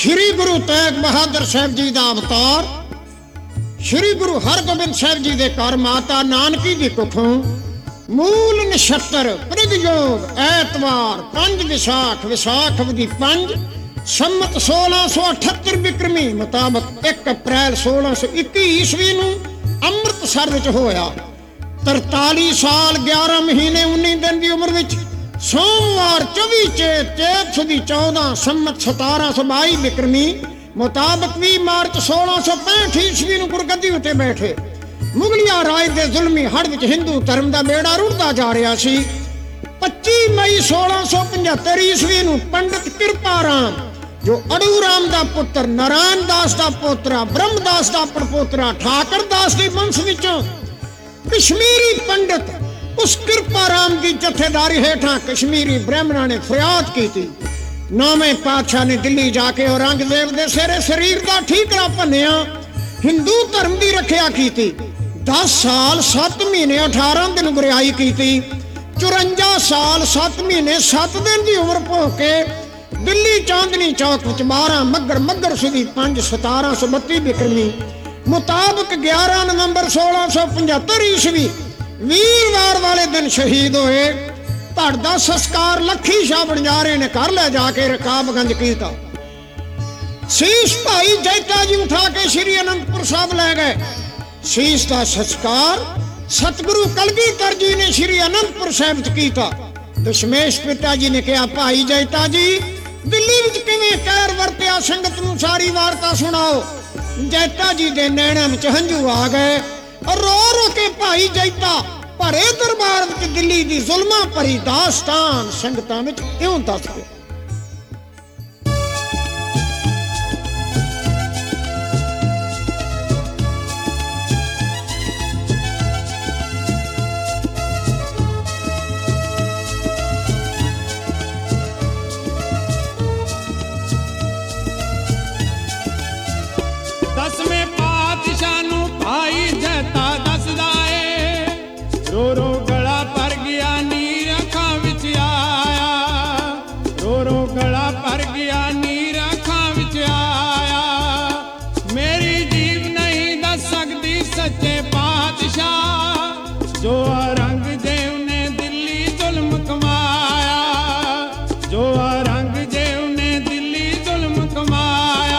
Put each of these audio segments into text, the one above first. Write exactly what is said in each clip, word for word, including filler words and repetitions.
ਸ਼੍ਰੀ ਗੁਰੂ ਤੇਗ ਬਹਾਦਰ ਸਾਹਿਬ ਜੀ ਦਾ ਅਵਤਾਰ, ਸ਼੍ਰੀ ਗੁਰੂ ਹਰਗੋਬਿੰਦ ਸਾਹਿਬ ਜੀ ਦੇ ਘਰ ਮਾਤਾ ਨਾਨਕੀ ਦੀ ਕੁੱਖੋਂ ਮੂਲ ਨਛੱਤਰ ਪ੍ਰਗਯੋਗ ਐਤਵਾਰ ਪੰਜ ਵਿਸਾਖ ਵਿਸਾਖ ਅਵਧੀ ਪੰਜ ਸੰਮਤ ਸੋਲਾਂ ਸੌ ਅਠੱਤਰ ਬਿਕਰਮੀ ਮੁਤਾਬਕ ਇੱਕ ਅਪ੍ਰੈਲ ਸੋਲਾਂ ਸੌ ਇੱਕੀ ਈਸਵੀ ਨੂੰ ਅੰਮ੍ਰਿਤਸਰ ਵਿੱਚ ਹੋਇਆ। ਤਰਤਾਲੀ ਸਾਲ ਗਿਆਰਾਂ ਮਹੀਨੇ ਉੱਨੀ ਦਿਨ ਦੀ ਉਮਰ ਵਿੱਚ ਸੋਮਵਾਰ ਚੌਵੀ ਚੇਤ ਚੇਤ ਸੁਦੀ ਚੌਦਾਂ ਸੰਮਤ ਸਤਾਰਾਂ ਸੌ ਬਾਈ ਬਿਕਰਮੀ ਮੁਤਾਬਕ ਵੀਹ ਮਾਰਚ ਸੋਲਾਂ ਸੌ ਪੈਂਹਠ ਈਸਵੀ ਨੂੰ ਗੁਰਗੱਦੀ ਉੱਤੇ ਬੈਠੇ। ਮੁਗਲਿਆ ਰਾਜ ਦੇ ਜ਼ੁਲਮੀ ਹੜ੍ਹ ਵਿੱਚ ਹਿੰਦੂ ਧਰਮ ਦਾ ਬੇੜਾ ਰੁੜਦਾ ਜਾ ਰਿਹਾ ਸੀ। ਪੱਚੀ ਮਈ ਸੋਲਾਂ ਸੌ ਪਝੱਤਰ ਈਸਵੀ ਨੂੰ ਪੰਡਿਤ ਕਿਰਪਾ ਰਾਮ, ਜੋ ਅੜੂ ਰਾਮ ਦਾ ਪੁੱਤਰ, ਨਾਰਾਇਣ ਦਾਸ ਦਾ ਪੋਤਰਾ, ਬ੍ਰਹਮਦਾਸ ਦਾ ਪੜਪੋਤਰਾ, ਠਾਕਰ ਦਾਸ ਦੇ ਵੰਸ਼ ਵਿੱਚੋਂ ਕਸ਼ਮੀਰੀ ਪੰਡਿਤ, ਉਸ ਕਿਰਪਾ ਰਾਮ ਦੀ ਜਥੇਦਾਰੀ ਹੇਠਾਂ ਕਸ਼ਮੀਰੀ ਬ੍ਰਾਹਮਣਾਂ ਨੇ ਫਰਿਆਦ ਕੀਤੀ। ਨੌਵੇਂ ਪਾਤਸ਼ਾਹ ਨੇ ਦਿੱਲੀ ਜਾ ਕੇ ਔਰੰਗਜ਼ੇਬ ਦੇ ਸਿਰੇ ਸਰੀਰ ਦਾ ਠੀਕਰਾ ਭੰਨਿਆ, ਹਿੰਦੂ ਧਰਮ ਦੀ ਰੱਖਿਆ ਕੀਤੀ। ਦਸ ਸਾਲ ਸੱਤ ਮਹੀਨੇ ਅਠਾਰਾਂ ਦਿਨ ਗੁਰਿਆਈ ਕੀਤੀ। ਚੁਰੰਜਾ ਸਾਲ ਸੱਤ ਮਹੀਨੇ ਸੱਤ ਦਿਨ ਦੀ ਉਮਰ ਭੋਗ ਕੇ ਦਿੱਲੀ ਚਾਂਦਨੀ ਚੌਕ ਵਿੱਚ ਬਾਰਾਂ ਮੱਘਰ ਮੱਘਰ ਸੁਦੀ ਪੰਜ ਸਤਾਰਾਂ ਸੌ ਬੱਤੀ ਬਿਕਰਮੀ ਮੁਤਾਬਕ ਗਿਆਰਾਂ ਨਵੰਬਰ ਸੋਲਾਂ ਸੌ ਪਝੱਤਰ ਈਸਵੀ ਵੀਰਵਾਰ ਵਾਲੇ ਦਿਨ ਸ਼ਹੀਦ ਹੋਏ। ਧੜ ਦਾ ਸੰਸਕਾਰ ਲੱਖੀ ਸ਼ਾਹ ਬਣਜਾਰੇ ਨੇ ਘਰ ਲੈ ਜਾ ਕੇ ਰਕਾਬਗੰਜ ਕੀਤਾ। ਸੀਸ ਭਾਈ ਜੈਤਾ ਜੀ ਉਠਾ ਕੇ ਸ਼੍ਰੀ ਅਨੰਦਪੁਰ ਸਾਹਿਬ ਲੈ ਗਏ। ਸੀਸ ਦਾ ਸੰਸਕਾਰ ਸਤਿਗੁਰੂ ਕਲਗੀਧਰ ਜੀ ਨੇ ਸ਼੍ਰੀ ਅਨੰਦਪੁਰ ਸਾਹਿਬ ਚ ਕੀਤਾ। ਦਸ਼ਮੇਸ਼ ਪਿਤਾ ਜੀ ਨੇ ਕਿਹਾ, ਭਾਈ ਜੈਤਾ ਜੀ ਦਿੱਲੀ ਵਿੱਚ ਕਿਵੇਂ ਕਹਿਰ ਵਰਤਿਆ, ਸੰਗਤ ਨੂੰ ਸਾਰੀ ਵਾਰਤਾ ਸੁਣਾਓ। ਜੈਤਾ ਜੀ ਦੇ ਨੈਣਾਂ ਵਿੱਚ ਹੰਝੂ ਆ ਗਏ। ਰੋ ਰੋ ਕੇ ਭਾਈ ਜੈਤਾ ਭਰੇ ਦਰਬਾਰ ਵਿੱਚ ਦਿੱਲੀ ਦੀ ਜ਼ੁਲਮਾਂ ਭਰੀ ਦਾਸਤਾਨ ਸੰਗਤਾਂ ਵਿੱਚ ਇਉਂ ਦੱਸ ਗਿਆ। ਦਸਵੇਂ ਪਾਤਸ਼ਾਹ ਨੂੰ ਭਾਈ ਜੈਤਾ ਦੱਸਦਾ ਏ, ਰੋ ਰੋ ਗਲਾ ਭਰ ਗਿਆ ਨੀਰ ਅੱਖਾਂ ਵਿੱਚ ਆਇਆ, ਰੋ ਰੋ ਗਲਾ ਭਰ ਗਿਆ ਨੀਰ ਅੱਖਾਂ ਵਿੱਚ ਆਇਆ। ਮੇਰੀ ਜੀਭ ਨਹੀਂ ਦੱਸ ਸਕਦੀ ਸੱਚੇ ਪਾਤਸ਼ਾਹ, ਜੋ ਔਰੰਗਜ਼ੇਬ ਨੇ ਦਿੱਲੀ ਜ਼ੁਲਮ ਕਮਾਇਆ, ਜੋ ਔਰੰਗਜ਼ੇਬ ਨੇ ਦਿੱਲੀ ਜ਼ੁਲਮ ਕਮਾਇਆ।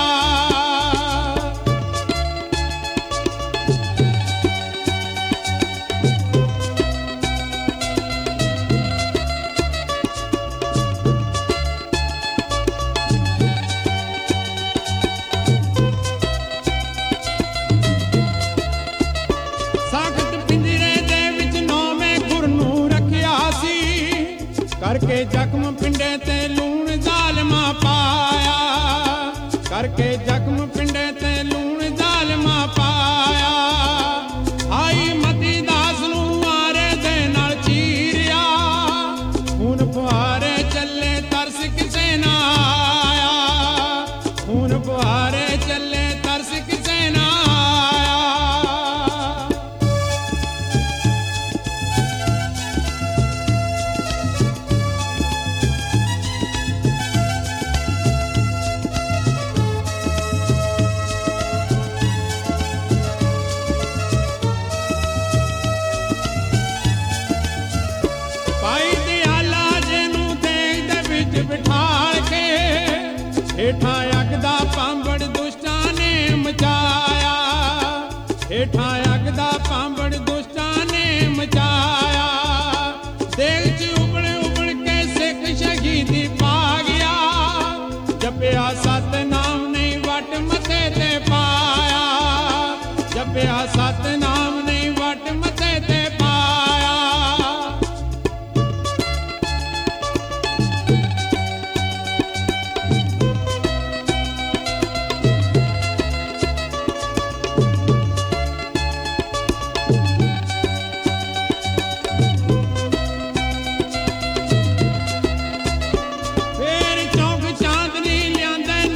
ਕਰਕੇ ਜ਼ਖਮ ਪਿੰਡੇ ਤੇ ਲੂਣ ਜ਼ਾਲਮਾ ਪਾਇਆ, ਕਰਕੇ ਜ਼ਖਮ ਪਿੰਡੇ ਤੇ ਲੂਣ ਜ਼ਾਲਮਾ ਪਾਇਆ। ਆਈ ਮਤੀ ਦਾਸ ਨੂੰ ਆਰੇ ਦੇ ਨਾਲ ਚੀਰਿਆ, ਹੁਣ ਫੁਹਾਰੇ ਚੱਲੇ ਤਰਸ ਕਿਸੇ ਨਾ ਆਇਆ, ਹੁਣ ਫੁਹਾਰੇ ਚੱਲੇ ਤਰਸ ਕਿਸੇ ਨਾ ਆਇਆ। ਬਿਠਾਲ ਕੇ ਹੇਠਾਂ ਅੱਗ ਦਾ ਪਾਂਬੜ ਦੁਸ਼ਟਾਂ ਨੇ ਮਚਾਇਆ, ਹੇਠਾਂ ਅੱਗ ਦਾ ਪਾਂਬੜ ਦੁਸ਼ਟਾਂ ਨੇ ਮਚਾਇਆ। ਦੇਗ ਚ ਉਬਲ ਉਬਲ ਕੇ ਸਿੱਖ ਸ਼ਹੀਦੀ ਪਾ ਗਿਆ, ਜਪਿਆ ਸਤਨਾਮ ਨਹੀਂ ਵੱਟ ਮੱਥੇ ਤੇ ਪਾਇਆ, ਜਪਿਆ ਸਤਨਾਮ ਨਹੀਂ ਵੱਟ ਮੱਥੇ ਤੇ ਪਾਇਆ। ਫੇਰ ਚੌਕ ਚਾਂਦਨੀ ਲਿਆਂਦਾ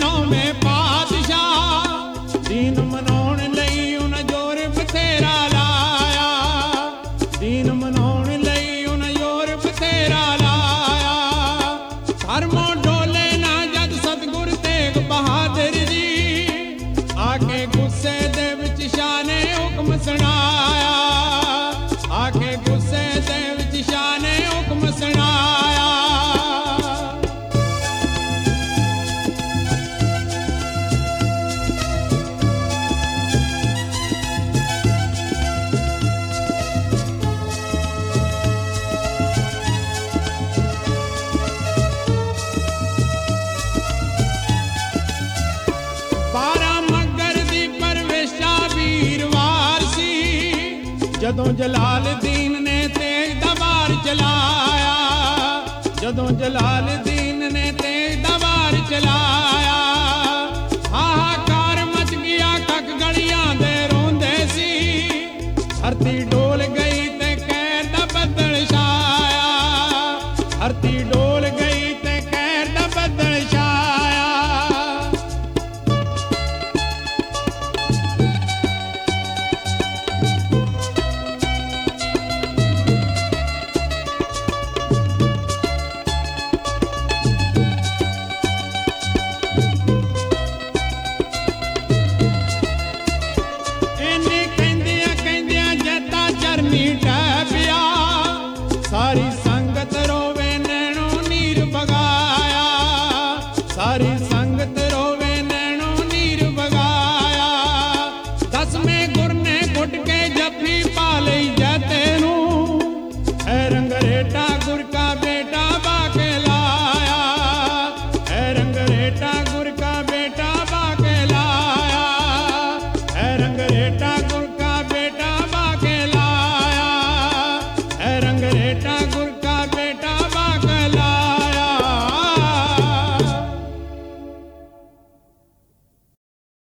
ਜਦੋਂ ਜਲਾਲਦੀਨ ਨੇ ਤੇਗ ਦਾ ਵਾਰ ਚਲਾਇਆ, ਜਦੋਂ ਜਲਾਲਦੀਨ ਨੇ ਤੇਗ ਦਾ ਵਾਰ ਚਲਾਇਆ, ਹਾਹਾਕਾਰ ਮਚ ਗਿਆ, ਕੱਕ ਗਲੀਆਂ ਦੇ ਰੋਂਦੇ ਸੀ, ਧਰਤੀ ਡੋਲ ਗਈ ਤੇ ਕਹਿਰ ਦਾ ਬੱਦਲ ਛਾਇਆ, ਧਰਤੀ ਡੋਲ ਗਈ ਤੇ ਕਹਿਰ ਦਾ ਬੱਦਲ ਛਾਇਆ। ਇੰਨੀ ਕਹਿੰਦਿਆਂ ਕਹਿੰਦਿਆਂ ਜੱਦਾ ਚਰਨੀ ਢਹਿ ਪਿਆ, ਸਾਰੀ ਸੰਗਤ ਰੋਵੇ ਨੈਣੋਂ ਨੀਰ ਬਗਾਇਆ, ਸਾਰੀ ਸੰਗਤ